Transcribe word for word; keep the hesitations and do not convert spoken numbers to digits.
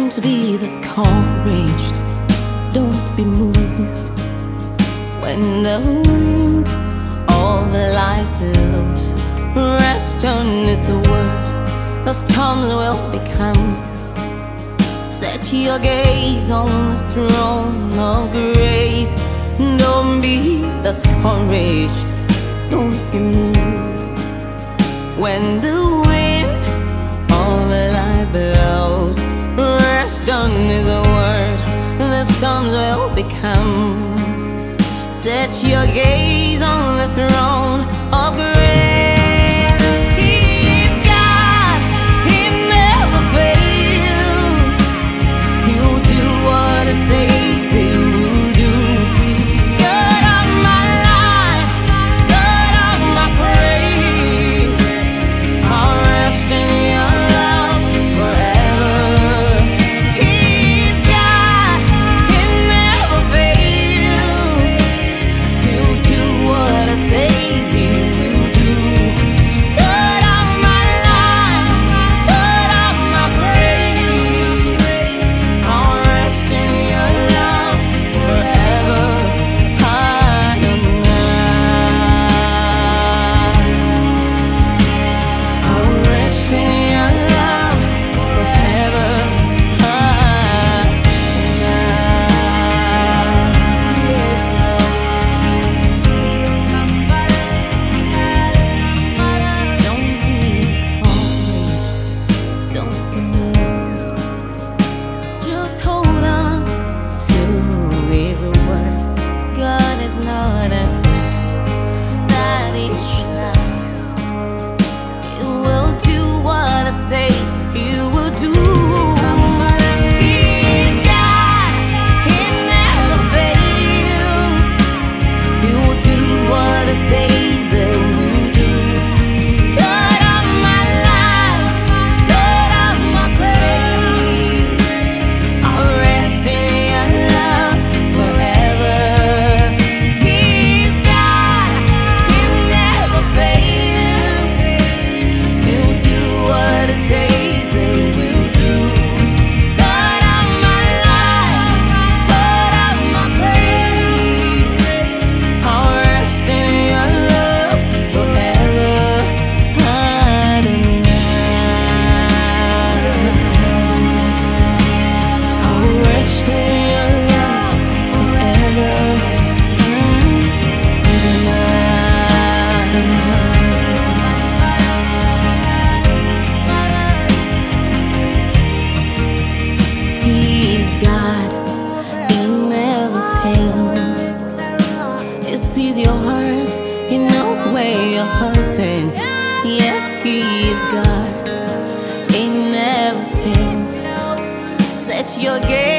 Don't be discouraged, don't be moved when the wind of life blows. Rest on is the word the storms will become. Set your gaze on the throne of grace. Don't be discouraged, don't be moved when the wind of life blows. Rest on is the word the storms will become. Set your gaze on the throne of grace. He's God, He never fails. He'll do what He says He will do. God of my life, God of my praise, I'll rest in Your love forever. He's God, He never fails. He'll do what He says He will do. God of my life, God of my praise, I'll rest in Your love forever. Adonai, I'll rest in Your love forever. Don't be discouraged, don't be moved. Just hold on to His word. God is not a man that He should lie. He will do what He says He will do. He's God, He never fails. He will do what He says He will do. God of my life, God of my praise, I'll rest in Your love forever. He's God, He never fails. He'll do what He says He will do. God of my life, God of my praise, I'll rest in Your love forever. Adonai, I'll rest in Your love forever. He's God, He never fails. He sees your heart, He knows where you're hurting. Yes, He is God, He never fails. Set your gaze